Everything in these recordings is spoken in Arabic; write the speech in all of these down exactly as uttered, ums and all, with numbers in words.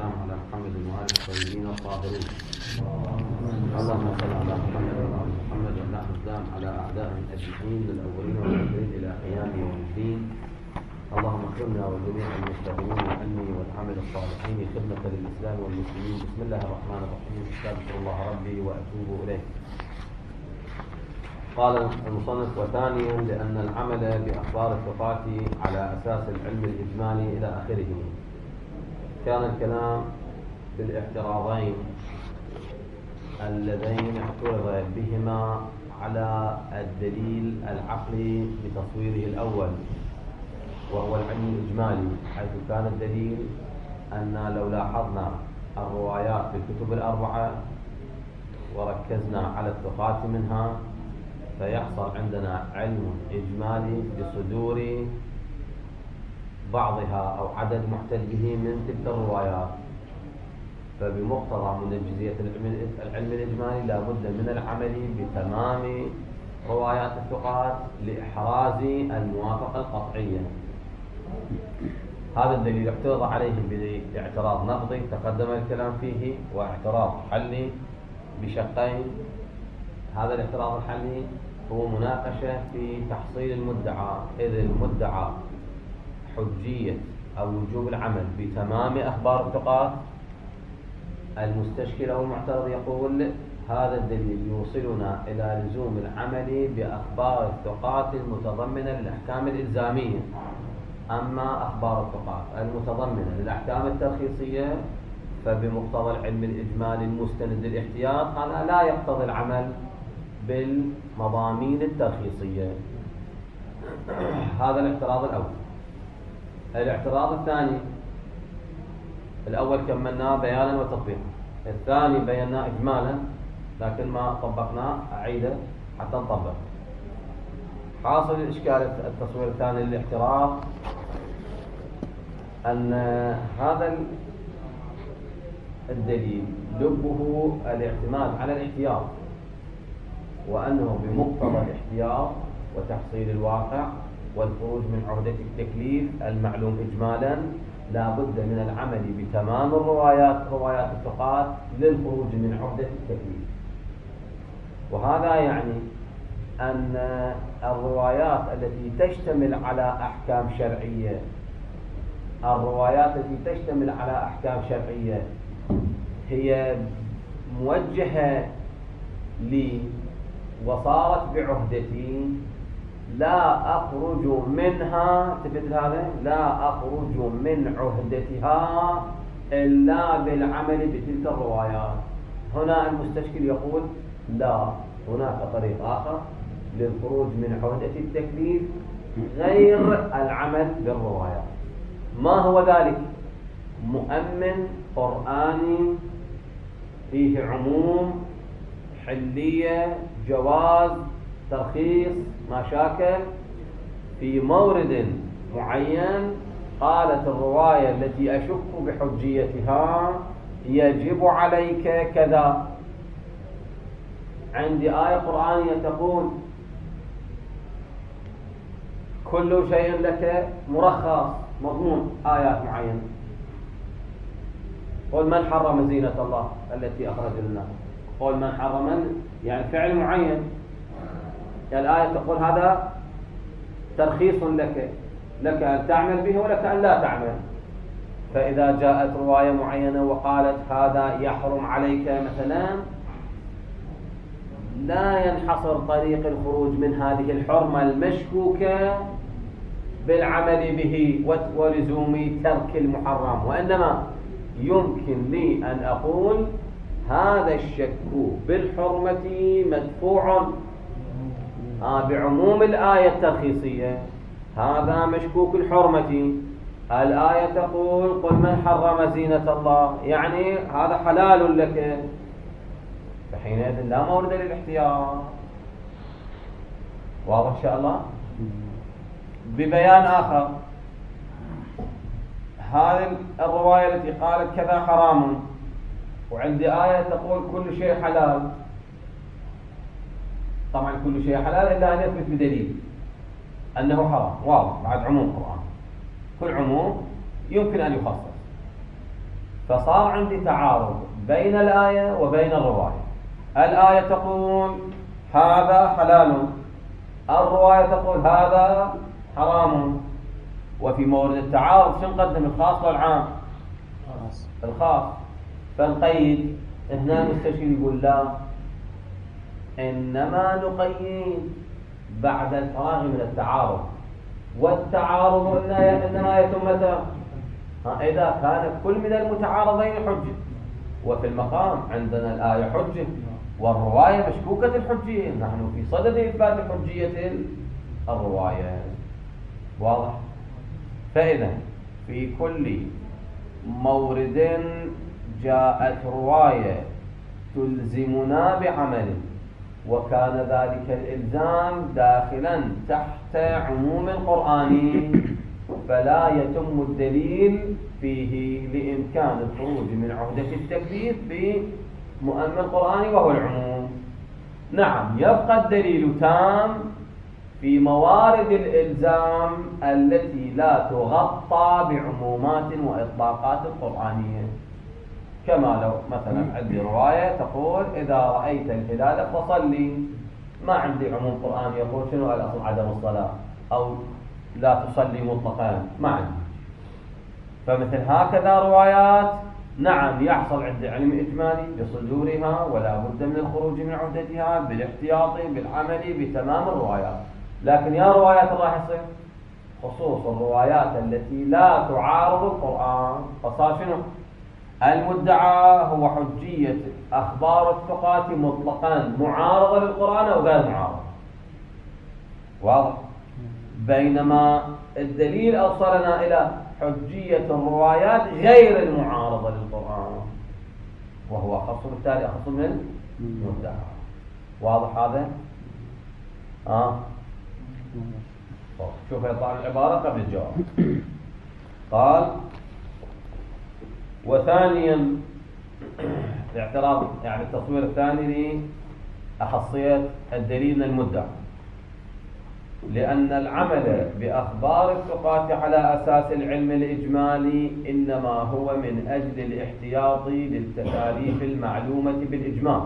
والسلام على محمد وآل الطيبين الطاهرين. اللهم صل على محمد وآل محمد ولا نقدام على أعدائهم أجمعين الأولين والآخرين إلى قيام يوم الدين. اللهم اكرمنا وجميع المستغنين عني والعمل الصالحين خدمة للإسلام والمسلمين. بسم الله الرحمن الرحيم. استغفر الله ربي وأتوب إليه. قال المصنف: وثانيا لأن العمل بأخبار الثقات على أساس العلم الإجمالي إلى آخره. كان الكلام بالاعتراضين اللذين اعترض بهما على الدليل العقلي بتصويره الأول وهو العلم الإجمالي، حيث كان الدليل أن لو لاحظنا الروايات في الكتب الأربعة وركزنا على الثقات منها فيحصل عندنا علم إجمالي بصدور بعضها أو عدد محتج به من تلك الروايات. فبمقتضى منجزية العلم الإجمالي لا بد من العمل بتمام روايات الثقات لإحراز الموافقة القطعية. هذا الدليل اعترض عليه باعتراض نقضي تقدم الكلام فيه، واعتراض حلي بشقين. هذا الاعتراض الحلي هو مناقشة في تحصيل المدعى، إذ المدعى حجية أو وجوب العمل بتمام أخبار الثقات. المستشكل أو المعترض يقول هذا الدليل يوصلنا إلى لزوم العمل بأخبار الثقات المتضمنة للأحكام الإلزامية. أما أخبار الثقات المتضمنة للأحكام الترخيصية فبمقتضى العلم الإجمالي المستند للاحتياط هذا لا يقتضي العمل بالمضامين الترخيصية. هذا الاعتراض الأول. الاعتراض الثاني، الأول كملناه بيانا وتطبيقا، الثاني بيناه إجمالا لكن ما طبقناه، أعيده حتى نطبق. حاصل الإشكال التصوير الثاني للاعتراض أن هذا الدليل لبه الاعتماد على الاحتياط، وأنه بمقتضى الاحتياط وتحصيل الواقع والخروج من عهدة التكليف المعلوم إجمالا لا بد من العمل بتمام الروايات روايات الثقات للخروج من عهدة التكليف. وهذا يعني أن الروايات التي تشتمل على أحكام شرعية الروايات التي تشتمل على أحكام شرعية هي موجهة لي وصارت بعهدتي، لا أخرج منها تفت هذا لا أخرج من عهدتها إلا بالعمل بتلك الروايات. هنا المستشكل يقول لا، هناك طريق آخر للخروج من عهدة التكليف غير العمل بالروايات. ما هو ذلك؟ مؤمن قرآني فيه عموم، حلية، جواز، ترخيص، مشاكل. في مورد معين قالت الرواية التي أشك بحجيتها يجب عليك كذا. عندي آية قرآنية تقول كل شيء لك مرخص مضمون، آيات معينة. قل من حرم زينة الله التي أخرج لنا، قل من حرم يعني فعل معين. الآية تقول هذا ترخيص لك لك أن تعمل به ولك أن لا تعمل. فإذا جاءت رواية معينة وقالت هذا يحرم عليك مثلا، لا ينحصر طريق الخروج من هذه الحرمة المشكوكة بالعمل به ولزوم ترك المحرم، وإنما يمكن لي أن أقول هذا الشك بالحرمة مدفوع آه بعموم الآية الترخيصية. هذا مشكوك الحرمة، الآية تقول قل من حرم زينة الله، يعني هذا حلال لك، فحينئذ لا مورد للاحتياط. واضح إن شاء الله؟ ببيان آخر، هذه الرواية التي قالت كذا حرام وعندي آية تقول كل شيء حلال. طبعا كل شيء حلال إلا أن يثبت بدليل أنه حرام، واضح بعد عموم القرآن. كل عموم يمكن أن يخصص. فصار عندي تعارض بين الآية وبين الرواية. الآية تقول هذا حلال، الرواية تقول هذا حرام. وفي مورد التعارض شو نقدم، الخاص والعام؟ الخاص. فنقيد. هنا المستشير يقول لا، إنما نقيد بعد الفراغ من التعارض، والتعارض إنما يتم متى؟ إذا كان كل من المتعارضين حجة. وفي المقام عندنا الآية حجة والرواية مشكوكة الحجية، نحن في صدد إثبات حجية الرواية. واضح؟ فإذا في كل مورد جاءت رواية تلزمنا بعمل، وكان ذلك الإلزام داخلا تحت عموم القرآن، فلا يتم الدليل فيه لإمكان الخروج من عهدة التكليف بمؤمن القرآن وهو العموم. نعم، يبقى الدليل تام في موارد الإلزام التي لا تغطى بعمومات وإطلاقات قرآنية، كما لو مثلا عندي رواية تقول إذا رأيت الهلال فصلي، ما عندي عموم قرآني يقول شنو الأصل عدم الصلاة أو لا تصلي مطلقا، ما عندي. فمثل هكذا روايات نعم يحصل عندي علم إجمالي بصدورها، ولا بد من الخروج من عهدتها بالاحتياط بالعمل بتمام الروايات. لكن يا روايات راح يصير خصوص الروايات التي لا تعارض القرآن، فصار شنو المدعى هو حجية أخبار الثقات مطلقا معارضة للقرآن أو غير معارضة. واضح؟ بينما الدليل أوصلنا إلى حجية الروايات غير المعارضة للقرآن، وهو أخص بالتالي أخص من المدعى. واضح هذا؟ آه. شوف يطلع العبارة قبل الجواب. قال وثانيا الاعتراض، يعني التصوير الثاني لأخصية الدليل من المدعى، لأن العمل بأخبار الثقات على أساس العلم الإجمالي إنما هو من أجل الاحتياط للتكاليف المعلومة بالإجمال.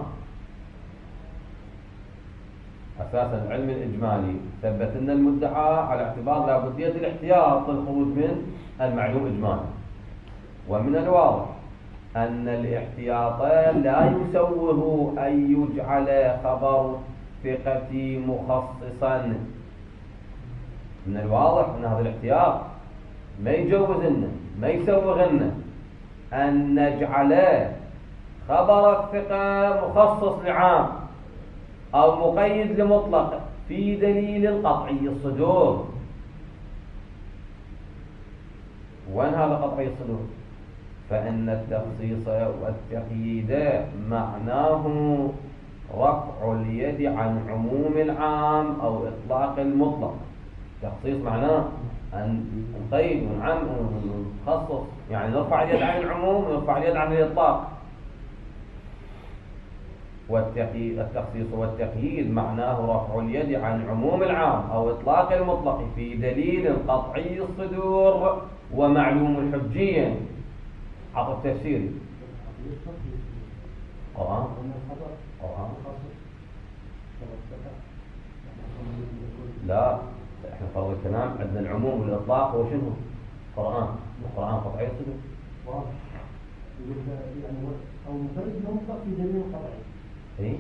أساسا العلم الإجمالي ثبت أن المدعى على اعتبار لا بدية الاحتياط للخروج من المعلوم إجمالا. ومن الواضح أن الاحتياط لا يسوغ أن يجعل خبر ثقة مخصصا. من الواضح أن هذا الاحتياط ما يجوزنا ما يسوغنا أن نجعل خبر الثقة مخصص لعام أو مقيد لمطلق في دليل القطعي الصدور. وين هذا قطعي الصدور؟ فإن التخصيص والتقييد معناه رفع اليد عن عموم العام أو إطلاق المطلق. التخصيص معناه أن نقيد ونعم ونخصص، يعني نرفع اليد عن العموم ونرفع اليد عن الإطلاق. والتخصيص والتقييد معناه رفع اليد عن عموم العام أو إطلاق المطلق في دليل قطعي الصدور ومعلوم الحجية. عطف تفسيري قرآن قرآن لا، احنا فرض الكلام عندنا العموم والإطلاق هو شنو؟ قرآن. القرآن قطعي الصدور واضح، يعني أو مفرد مطلق في دليل قطعي. ايه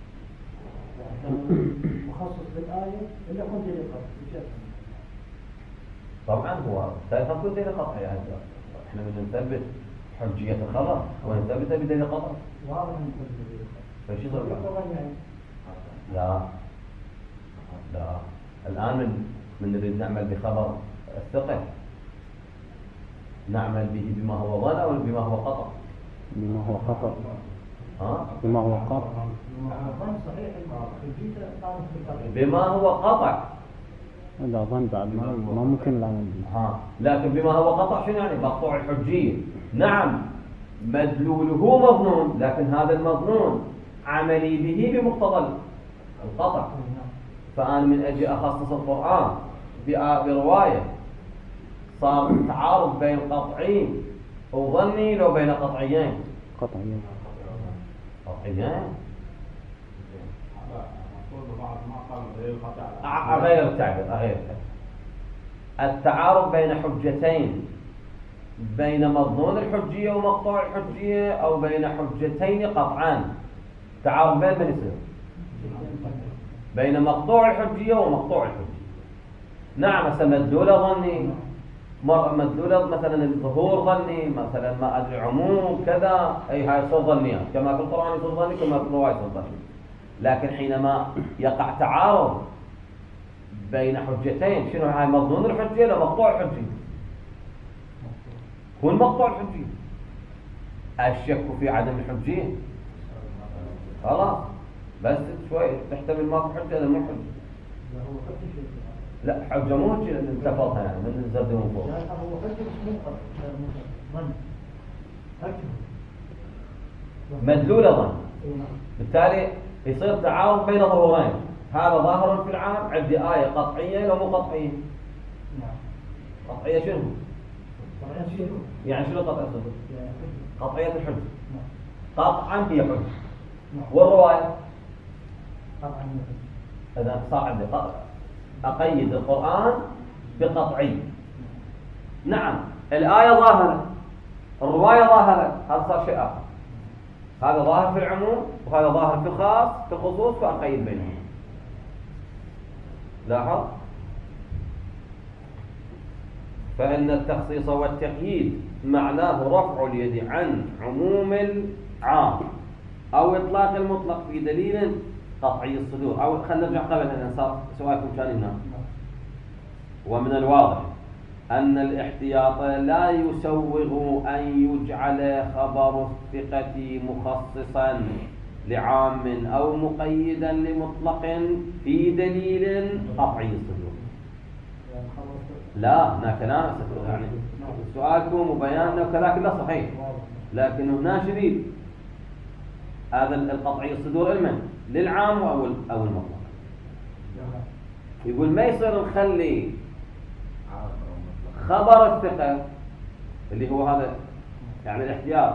مخصص بالآية إلا كل دليل قطعي. طبعا هو ثالثا كل دليل قطعي، يعني احنا بدنا نثبت حجية الخبر ونثبتها بدليل قطعي. واضح ان كل دليل قطعي. فشو صار؟ لا لا، الآن من من نريد نعمل بخبر الثقة نعمل به بما هو ظن أو بما هو قطع؟ بما هو قطع. ها؟ بما هو قطع. بما هو قطع. لا ظن بعد ما ما ممكن العمل به. ها، لكن بما هو قطع شنو يعني؟ مقطوع الحجية. نعم مدلوله مظنون، لكن هذا المظنون عملي به بمقتضى القطع. فأنا من أجل أخصص القرآن برواية صار تعارض بين قطعي وظني لو بين قطعيين قطعيا. قطعيين أغير التعبير أغير التعارض بين حجتين، بين مضمون الحجية ومقطوع الحجية، أو بين حجتين قطعان. تعارض بين من يصير؟ بين مقطوع الحجية ومقطوع الحجية. نعم مثلا مدلولة ظني، مدلولة مثلا الظهور ظني، مثلا ما أدري عموم كذا، أي هاي صور ظنية كما في القرآن يصير ظني كما في الرواية يصير ظني. لكن حينما يقع تعارض بين حجتين، شنو هاي؟ مضمون الحجية ولا مقطوع الحجية؟ هو المقطوع الحجية. الشك في عدم الحجية خلاص، بس شوي تحتمل ماكو حجة هذا مو حجة. لا حجة مو حجة لأن انتفضها يعني من الزرد من فوق. لا هو حجة مش منقطع، ظن مدلولة ظن. بالتالي يصير تعارض بين ظهورين، هذا ظاهر في العام، عندي آية قطعية ومو قطعية. قطعية شنو؟ يعني شنو قطعية الصدق؟ قطعية الحجة قطعا هي حجة. والرواية إذا صار عندي أقيد القرآن بقطعي. نعم الآية ظاهرة، الرواية ظاهرة، هذا صار شيء آخر. هذا ظاهر في العموم وهذا ظاهر في الخاص في الخصوص، فأقيد بينهم. لاحظ؟ فإن التخصيص والتقييد معناه رفع اليد عن عموم العام أو إطلاق المطلق في دليل قطعي الصدور. أو خلينا نرجع قبل أن صار سؤالكم كان هنا. ومن الواضح أن الاحتياط لا يسوغ أن يجعل خبر الثقة مخصصا لعام أو مقيدا لمطلق في دليل قطعي الصدور. لا هناك ناس يعني سؤالكم وبياننا وكذا كله صحيح، لكن هنا شديد. هذا القطعي الصدور المن للعام أو أو المطلق. يقول ما يصير نخلي خبر الثقة اللي هو هذا يعني الاحتياط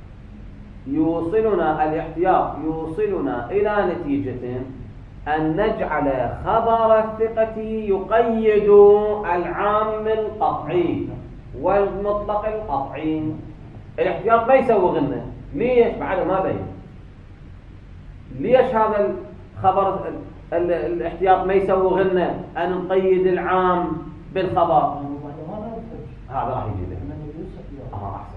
يوصلنا الاحتياط يوصلنا إلى نتيجة أن نجعل خبر الثقة يقيد العام القطعي والمطلق القطعي. الاحتياط ما يسوغ لنا. ليش؟ بعد ما بين. ليش هذا الخبر الاحتياط ما يسوغ لنا أن نقيد العام بالخبر؟ هذا راح يجي له. آه أحسن.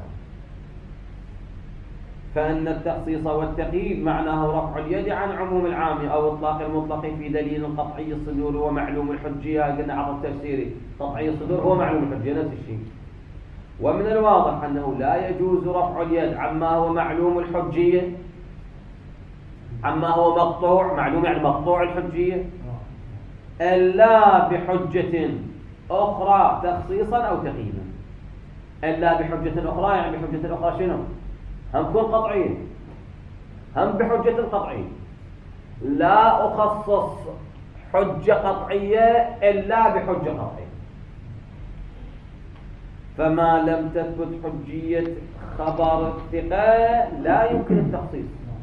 فإن التخصيص والتقييد معناه رفع اليد عن عموم العام أو إطلاق المطلق في دليل قطعي الصدور ومعلوم الحجية. قلنا عرض تفسيري قطعي الصدور هو معلوم الحجية نفس الشيء. ومن الواضح أنه لا يجوز رفع اليد عما هو معلوم الحجية، عما هو مقطوع معلوم يعني مقطوع الحجية، إلا بحجة أخرى تخصيصا أو تقييدا. إلا بحجة أخرى يعني بحجة أخرى شنو؟ هم كون قطعية، هم بحجة قطعية. لا أخصص حجة قطعية إلا بحجة قطعية. فما لم تثبت حجية خبر الثقة لا يمكن التخصيص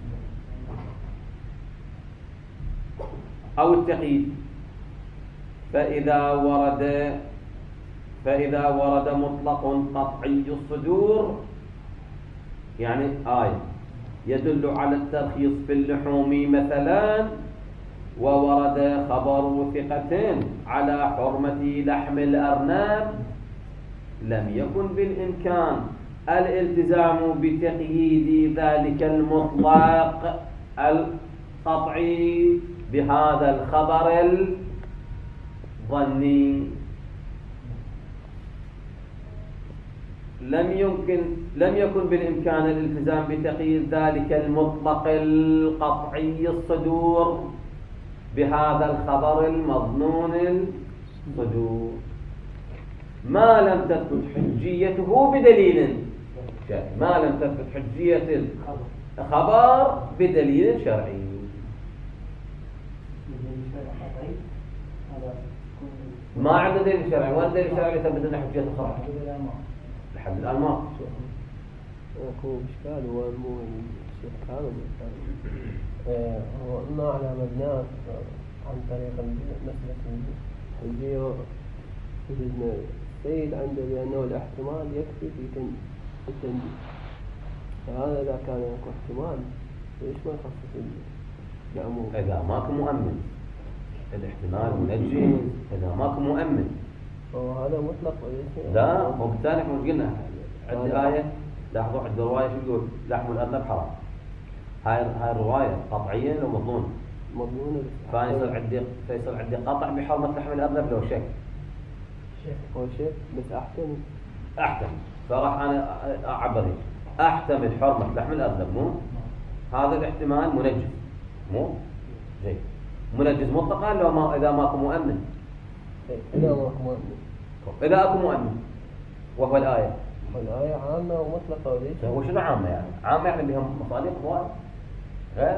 أو التقييد. فإذا ورد فإذا ورد مطلق قطعي الصدور يعني آية يدل على الترخيص في اللحوم مثلا، وورد خبر ثقة على حرمة لحم الأرنب، لم يكن بالإمكان الالتزام بتقييد ذلك المطلق القطعي بهذا الخبر الظني. لم يمكن لم يكن بالإمكان الالتزام بتقييد ذلك المطلق القطعي الصدور بهذا الخبر المظنون الصدور ما لم تثبت حجيته بدليل شرعي. ما لم تثبت حجية الخبر بدليل شرعي. ما عنده دليل شرعي. وين دليل شرعي يثبت لنا حجية الخبر؟ لحد الآن ما. اكو اشكال هو مو الشيخ كاظم آه، هو ما على مبناه عن طريق مسلك الجيو وجدنا السيد عنده بأنه الاحتمال يكفي في تن- في التنجيز. فهذا إذا كان اكو احتمال ليش ما يخصص العموم؟ إذا ماكو مؤمن الاحتمال منجز، إذا ماكو مؤمن وهذا مطلق وليس لا. وبالتالي احنا مش قلنا عندي آية، لاحظوا عند الرواية شو يقول؟ لحم الأرنب حرام. هاي هاي الرواية قطعية لو مضمونة؟ مضمونة. فيصير عندي فيصير عندي قطع بحرمة لحم الأرنب لو شك. هو شيء بس أحتمل أحتمل، فراح أنا أعبر هيك أحتمل حرمة لحم الأرنب، مو هذا الاحتمال منجز، مو جيد منجز مطلقا لو ما إذا ماكو مؤمن. إذا ماكو مؤمن، إذا أكو مؤمن وهو الآية. والآية عامة ومطلقة وليس. هو شنو عامة يعني؟ عامة يعني بها مصادق واحد غير.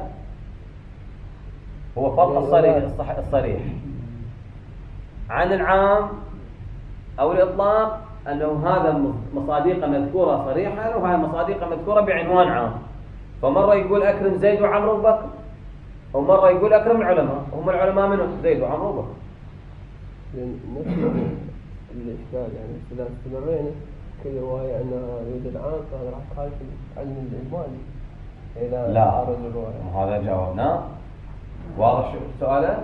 هو فرق الصريح الصح الصريح عن العام أو الإطلاق أنه هذا مصادقة مذكورة صريحة وهذه مصادقة مذكورة بعنوان عام. فمرة يقول أكرم زيد وعمرو وبكر، ومرة يقول أكرم العلماء. هم العلماء منهم زيد وعمرو وبكر. لأن نفس الإشكال يعني إذا استمرينا كل رواية أنها يوجد عام فهذا راح تخالف العلم الإجمالي إذا لا عرض الرواية. هذا جاوبناه. واضح شو سؤاله؟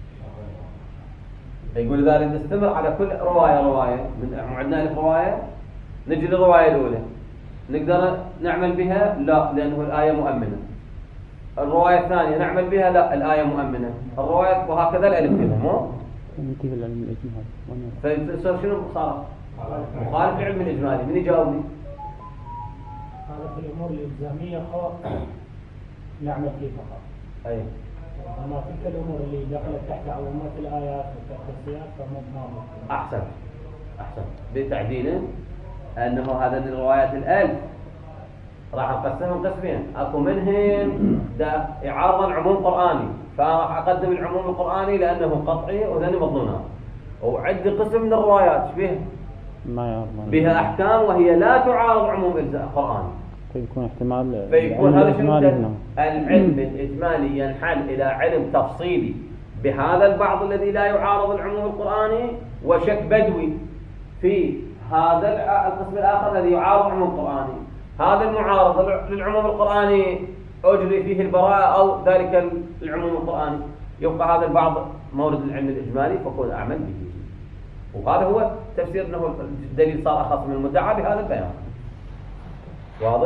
يقول إذا نستمر على كل رواية رواية من عندنا ألف رواية نجي للرواية الأولى نقدر نعمل بها؟ لا، لأنه الآية مؤمنة. الرواية الثانية نعمل بها؟ لا، الآية مؤمنة. الرواية وهكذا الألف كذا، مو؟ كيف العلم الإجمالي؟ فيصير شنو صار؟ مخالف للعلم الإجمالي. من يجاوبني؟ هذا في الأمور الإلزامية خاص نعمل فيه فقط. أي. أما تلك الأمور اللي دخلت تحت عمومات الآيات والتخصيصات فمو مهم. أحسن أحسن بتعديل أنه هذا من روايات الألف راح نقسمهم قسمين. أكو منهم ده يعارض العموم القرآني فراح أقدم العموم القرآني لأنه قطعي وذني مضمونات. وعندي قسم من الروايات فيه ما يعرض بها أحكام وهي لا تعارض عموم القرآن. فيكون احتمال فيكون هذا شنو؟ هنا. العلم الإجمالي ينحل إلى علم تفصيلي بهذا البعض الذي لا يعارض العموم القرآني، وشك بدوي في هذا القسم الآخر الذي يعارض العموم القرآني. هذا المعارض للعموم القرآني أجري فيه البراءة أو ذلك العموم القرآني، يبقى هذا البعض مورد العلم الإجمالي فكون أعمل به. وهذا هو تفسير أنه الدليل صار أخص من المدعى بهذا البيان. واضح؟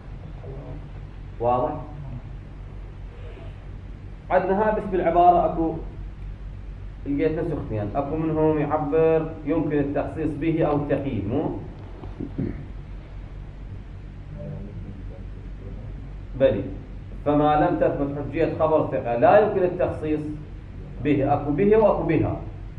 واضح؟ عندنا بس بالعبارة أكو لقيت نسخ اثنين. أكو منهم يعبر يمكن التخصيص به أو التقييد، مو؟ بلي فما لم تثبت حجية خبر ثقة لا يمكن التخصيص به. أكو به وأكو بها.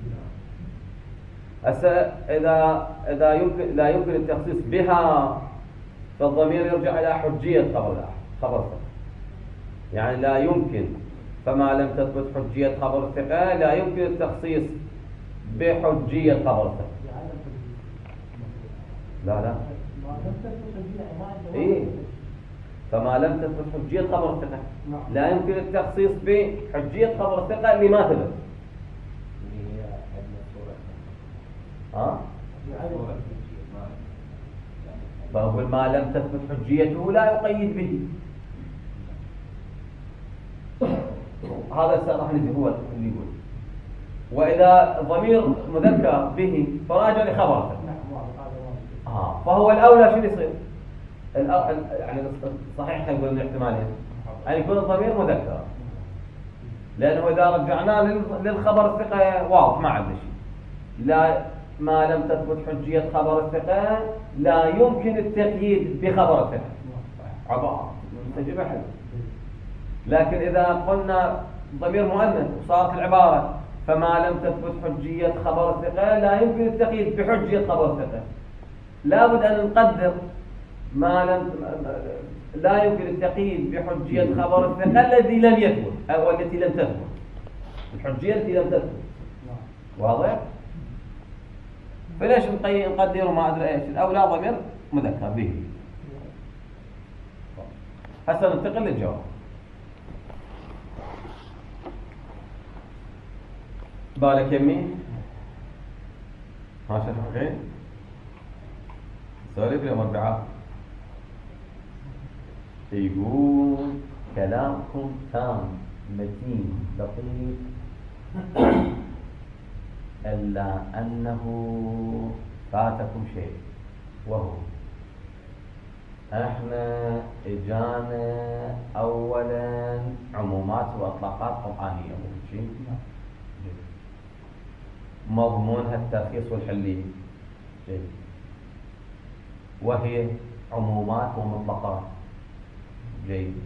إذا إذا يمكن لا يمكن التخصيص بها فالضمير يرجع إلى حجية خبر خبر ثقة. يعني لا يمكن فما لم تثبت حجية خبر ثقة لا يمكن التخصيص بحجية خبر ثقة. لا لا إيه فما لم تثبت حجية خبر ثقة لا يمكن التخصيص بحجية خبر ثقة اللي ما ثبت. ها؟ فأقول ما لم تثبت حجيته لا يقيد به. هذا راح نجي هو اللي يقول. وإذا ضمير مذكر به فراجع لخبره. آه فهو الأولى شو يصير؟ يعني صحيح نقول الاحتمالين أن يكون الضمير مذكر، لأنه إذا رجعناه للخبر الثقة واضح ما عندنا شيء. لا ما لم تثبت حجية خبر الثقة لا يمكن التقييد بخبر الثقة. عبارة مستجيبة حلو. لكن إذا قلنا ضمير مؤنث وصارت العبارة فما لم تثبت حجية خبر الثقة لا يمكن التقييد بحجية خبر الثقة، لابد أن نقدر ما لم لا يمكن التقييد بحجية خبر الثقة الذي لم يثبت أو التي لم تثبت. الحجية التي لم تثبت. واضح؟ فليش نقدر ما أدري إيش الأولى ضمير مذكر به. هسه ننتقل للجواب. بالك يمين ها شفقين سولف اليوم أربعة. يقول كلامكم تام متين دقيق إلا أنه فاتكم شيء، وهو احنا اجانا اولا عمومات واطلاقات قرآنية شيء مضمونها الترخيص والحلية جيد، وهي عمومات ومطلقات جيد.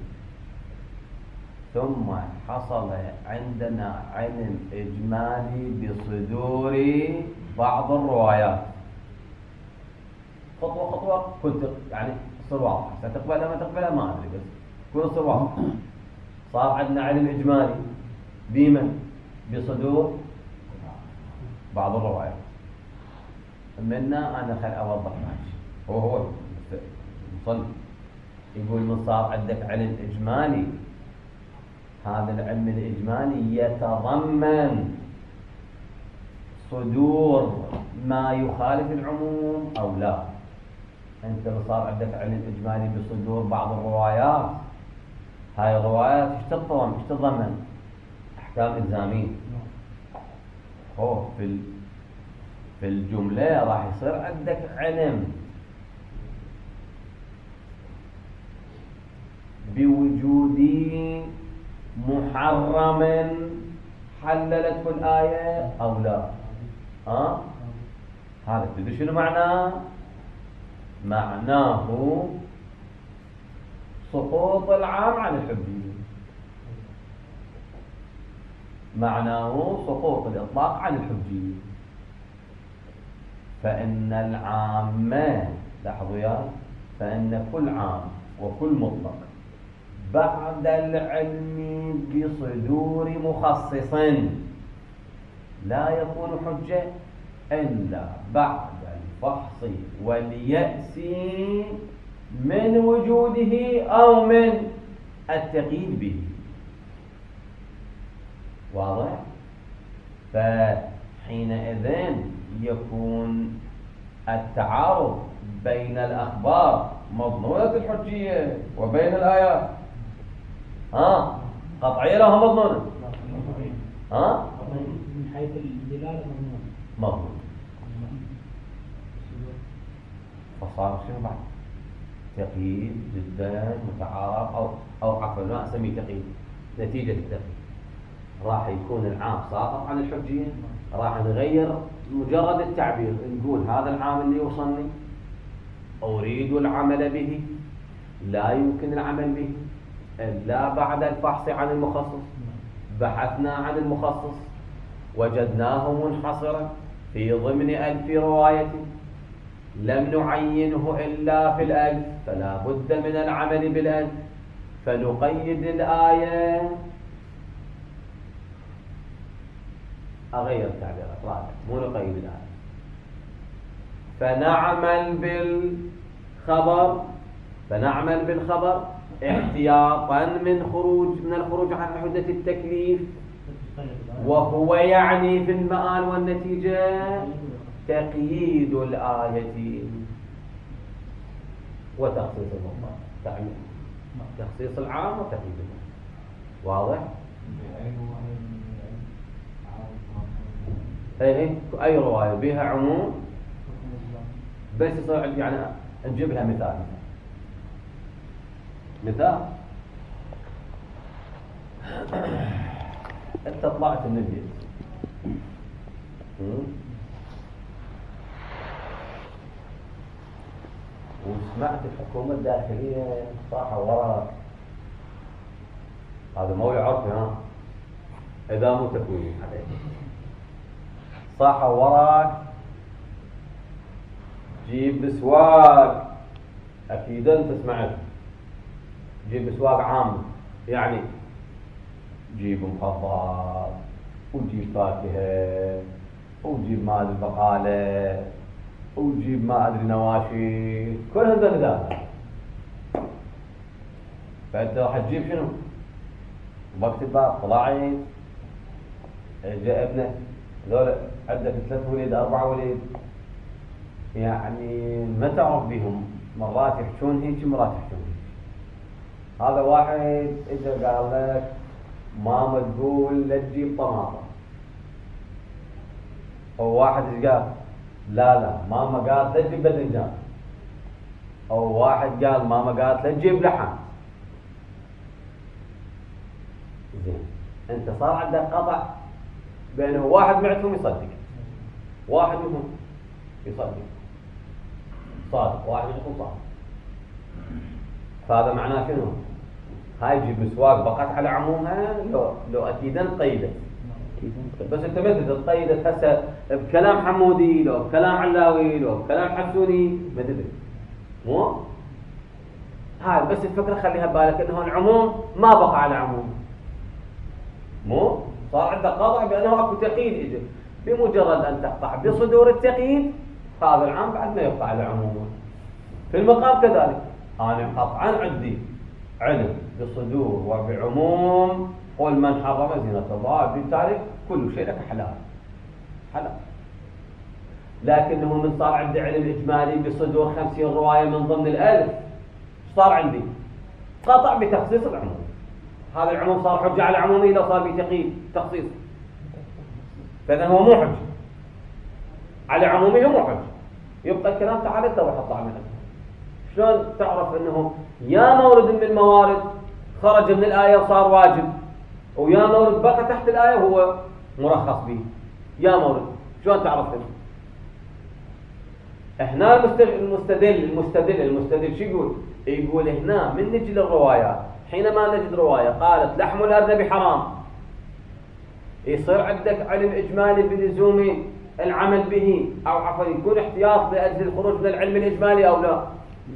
ثم حصل عندنا علم إجمالي بصدور بعض الروايات خطوة خطوة، كنت يعني تصير واضحة، ستقبلها ما تقبلها ما أدري، بس كل تصير واضحة. صار عندنا علم إجمالي بمن؟ بصدور بعض الروايات. منا أنا خل أوضح معك، هو هو مصلي يقول من صار عندك علم إجمالي، هذا العلم الإجمالي يتضمن صدور ما يخالف العموم أو لا. أنت صار عندك علم إجمالي بصدور بعض الروايات، هاي الروايات ايش تتضمن؟ ايش تتضمن؟ أحكام إلزامية. أوه في في الجملة راح يصير عندك علم بوجود محرم حللته الآية أو لا. ها؟ هذا تدري شنو معناه؟ معناه سقوط العام عن الحجية، معناه سقوط الإطلاق عن الحجية. فإن العامة لاحظوا يا فإن كل عام وكل مطلق بعد العلم بصدور مخصص لا يكون حجة إلا بعد الفحص واليأس من وجوده أو من التقييد به. واضح؟ فحينئذ يكون التعارض بين الأخبار مضمونة الحجية وبين الآيات ها قطعية لها مضمونة ها من حيث الدلالة مضمون مضمون. فصار شنو بعد؟ تقييد جدا متعارض أو أو عفوا ما أسميه تقييد، نتيجة التقييد راح يكون العام ساقط عن الحجية. راح نغير مجرد التعبير، نقول هذا العام اللي وصلني أريد العمل به، لا يمكن العمل به إلا بعد الفحص عن المخصص. بحثنا عن المخصص وجدناه منحصرا في ضمن ألف رواية، لم نعينه إلا في الألف، فلا بد من العمل بالألف، فنقيد الآية. أغير التعبيرات رابع، مو نقيد الآية. فنعمل بالخبر فنعمل بالخبر احتياطا من خروج من الخروج عن حدة التكليف، وهو يعني في المآل والنتيجة تقييد الآية وتخصيص المطلق، تخصيص العام وتقييد العام. واضح؟ اي اي رواية بها عموم بس يصير عندي يعني نجيب لها مثال. مثال انت طلعت النبي وسمعت الحكومة الداخلية صاحة وراك، هذا ما هو يعرف ها إذا مو تكوين عليك، صاحة وراك جيب بسواق، أكيد أنت سمعت جيب بسواق عام، يعني جيب مخدرات وجيب فاكهة وجيب مال البقالة وجيب ما أدري نواشي، كل هذا ذا فأنت راح تجيب شنو؟ وقت الباب طلع عين جاء ابنه هذول عندك ثلاث وليد أربعة وليد يعني ما تعرف بهم مرات يحشون هيك مرات يحشون هيك. هذا واحد إجا قال لك ماما تقول لا تجيب طماطم، أو واحد قال لا لا ماما قالت لا تجيب باذنجان، أو واحد قال ماما قالت لا تجيب لحم. زين أنت صار عندك قطع بينه واحد معكم يصدق واحد منهم يصدق صادق، واحد منكم صادق. فهذا معناه شنو؟ هاي تجيب مسواق بقت على عمومها لو لو اكيدا قيدت، بس انت ما تقدر تقيدت هسه بكلام حمودي لو بكلام علاوي لو بكلام حسوني ما تدري. مو هاي بس الفكره خليها ببالك انه العموم ما بقى على عموم، مو صار عندك قطع بانه اكو تقييد اجى، بمجرد ان تقطع بصدور التقييد هذا العام بعد ما يبقى على عمومه. في المقام كذلك انا قطعا عندي علم بصدور وبعموم قل من حرم زينة الله، بالتالي كل شيء لك حلال حلال. لكنه من صار عندي علم اجمالي بصدور خمسين روايه من ضمن الالف، صار عندي قطع بتخصيص العموم. هذا العموم صار حجه على عمومه لو صار بتقييد تخصيص، فاذا هو مو حجه على عمومه، مو حجه. يبقى الكلام تعال انت وحطها من عندك. شلون تعرف انه يا مورد من الموارد خرج من الايه وصار واجب، ويا مورد بقى تحت الايه وهو مرخص به؟ يا مورد شلون تعرف هذا؟ هنا المستدل المستدل المستدل شو يقول؟ يقول هنا من نجي للروايات حينما نجد روايه قالت لحم الارنب حرام، يصير عندك علم اجمالي بلزوم العمل به، او عفوا يكون احتياط لاجل الخروج من العلم الاجمالي او لا؟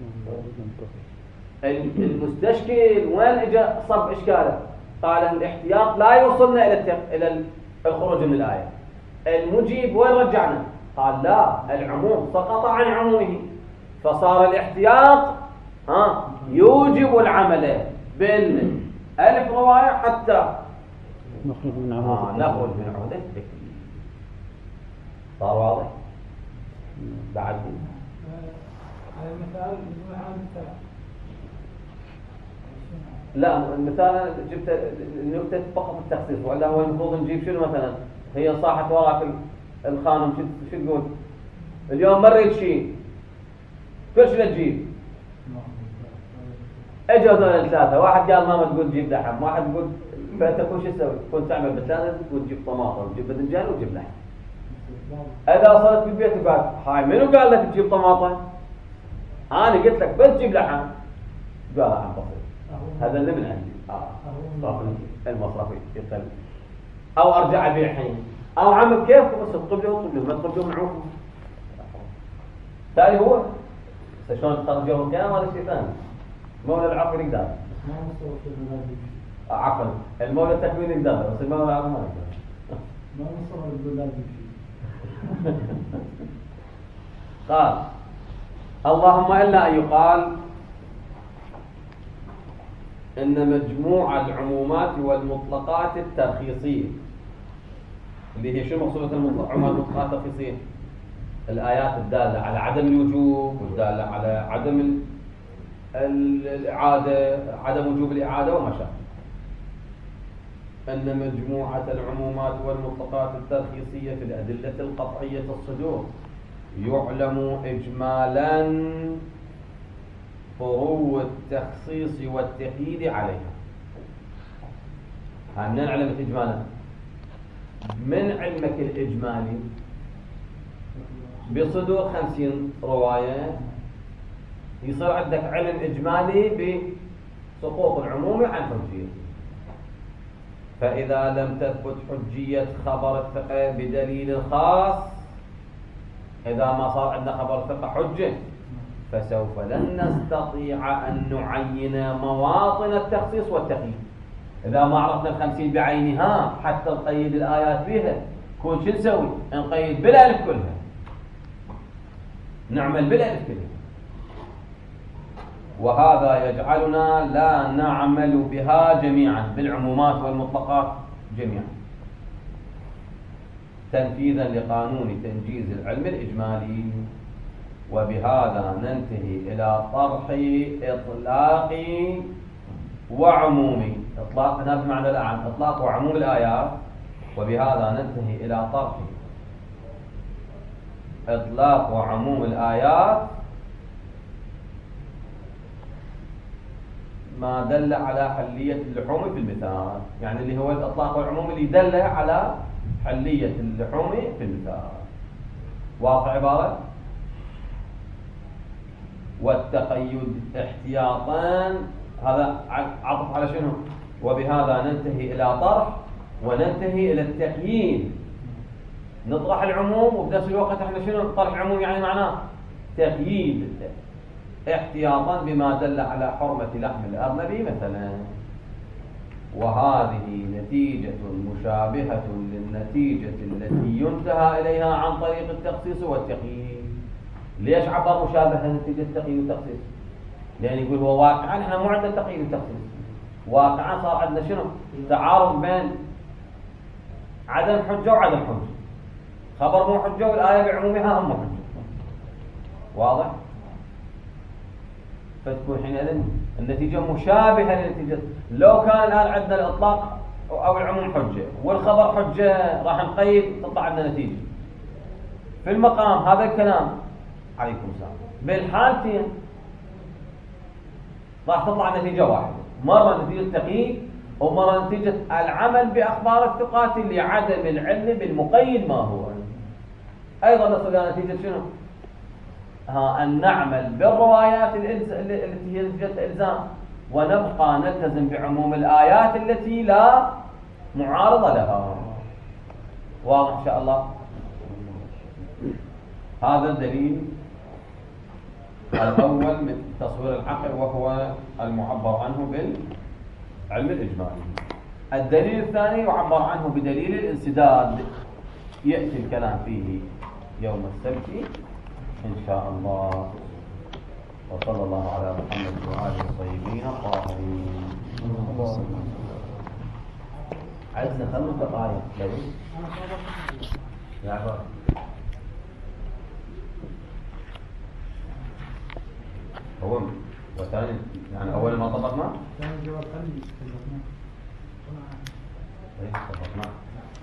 المستشكل وين اجى صب اشكاله؟ قال الاحتياط لا يوصلنا الى الى الخروج من الايه. المجيب وين رجعنا؟ قال لا، العموم سقط عن عمومه، فصار الاحتياط ها يوجب العمل بالالف روايه حتى نخرج من آه عمود نخرج من عمود التكليف. صار واضح؟ بعد على مثال مثال لا المثال جبت النكتة فقط التخصيص، ولا هو المفروض نجيب شنو مثلا؟ هي صاحت وراك الخانم شو شو تقول؟ اليوم مريت شيء كل شيء تجيب. اجوا هذول الثلاثة، واحد قال ماما تقول جيب لحم، واحد يقول فانت كل شيء تسوي؟ كنت تعمل بالثلاثة تقول تجيب طماطم وتجيب باذنجان وتجيب لحم. اذا وصلت بالبيت وقال هاي منو قال لك تجيب طماطم؟ انا قلت لك بس تجيب لحم. قال عم بسيط هذا اللي من عندي اه المصرفي يقل، او ارجع ابيع الحين، او عمل كيف بس تطلب له طلب له ما تطلب له معوف. تالي هو شلون تخرجوا الكلام هذا شيء ثاني. مولى العقل يقدر ما نصور في البلاد عقل، المولى التكوين يقدر بس المولى العقل ما يقدر. ما نصور البلاد قال اللهم الا ان يقال ان مجموع العمومات والمطلقات الترخيصيه، اللي هي شو مقصوده العمومات والمطلقات الترخيصيه؟ الايات الداله على عدم الوجوب والداله على عدم الاعاده، عدم وجوب الاعاده وما شابه. ان مجموعه العمومات والمطلقات الترخيصيه في الادله القطعيه الصدور يعلم اجمالا فروع التخصيص والتقييد عليها. هاي من علمك اجمالا؟ من علمك الاجمالي بصدور خمسين روايه يصير عندك علم اجمالي بسقوط العموم عن حجيه. فاذا لم تثبت حجيه خبر الثقه بدليل خاص، اذا ما صار عندنا خبر الثقه حجه، فسوف لن نستطيع أن نعين مواطن التخصيص والتقييد. إذا ما عرفنا الخمسين بعينها حتى نقيد الآيات بها، كون شو نسوي؟ نقيد بالألف كلها، نعمل بالألف كلها. وهذا يجعلنا لا نعمل بها جميعا بالعمومات والمطلقات جميعا تنفيذا لقانون تنجيز العلم الإجمالي. وبهذا ننتهي إلى طرح إطلاقي وعمومي. إطلاق هنا بمعنى الأعم، إطلاق وعموم الآيات. وبهذا ننتهي إلى طرح إطلاق وعموم الآيات ما دل على حلية اللحوم في المثال، يعني اللي هو الإطلاق والعموم اللي دل على حلية اللحوم في المثال. واضح عبارة؟ والتقيد احتياطان، هذا عطف على شنو؟ وبهذا ننتهي إلى طرح وننتهي إلى التقييد. نطرح العموم وبنفس الوقت احنا شنو طرح العموم؟ يعني معناه تقييد احتياطا بما دل على حرمة لحم الأرنب مثلا. وهذه نتيجة مشابهة للنتيجة التي ينتهى إليها عن طريق التخصيص والتقييد. ليش عبر مشابهة نتيجة التقييد والتخصيص؟ لأن يقول هو واقعا احنا مو عندنا تقييد والتخصيص، واقعا صار عندنا شنو؟ تعارض بين عدم حجة وعدم حجة. خبر مو حجة والآية بعمومها هم حجة. واضح؟ فتكون حينئذ النتيجة مشابهة للنتيجة. لو كان الآن عندنا الإطلاق أو العموم حجة والخبر حجة راح نقيد تطلع عندنا نتيجة. في المقام هذا الكلام عليكم السلام بالحالتين راح تطلع نتيجة واحدة، مرة نتيجة تقييد ومرة نتيجة العمل بأخبار الثقات لعدم العلم بالمقيد ما هو. أيضا نصل إلى نتيجة شنو؟ ها أن نعمل بالروايات التي هي نتيجة الإلزام ونبقى نلتزم بعموم الآيات التي لا معارضة لها. واضح إن شاء الله؟ هذا الدليل الأول من تصوير العقل وهو المعبر عنه بالعلم الإجمالي. الدليل الثاني يعبر عنه بدليل الانسداد، يأتي الكلام فيه يوم السبت إن شاء الله. وصلى الله على محمد وآله الطيبين الطاهرين. عايزنا خمس دقائق ليش؟ يا عباد هو وثاني يعني أول ما طبقنا ثاني جواب هل طبقنا طبقنا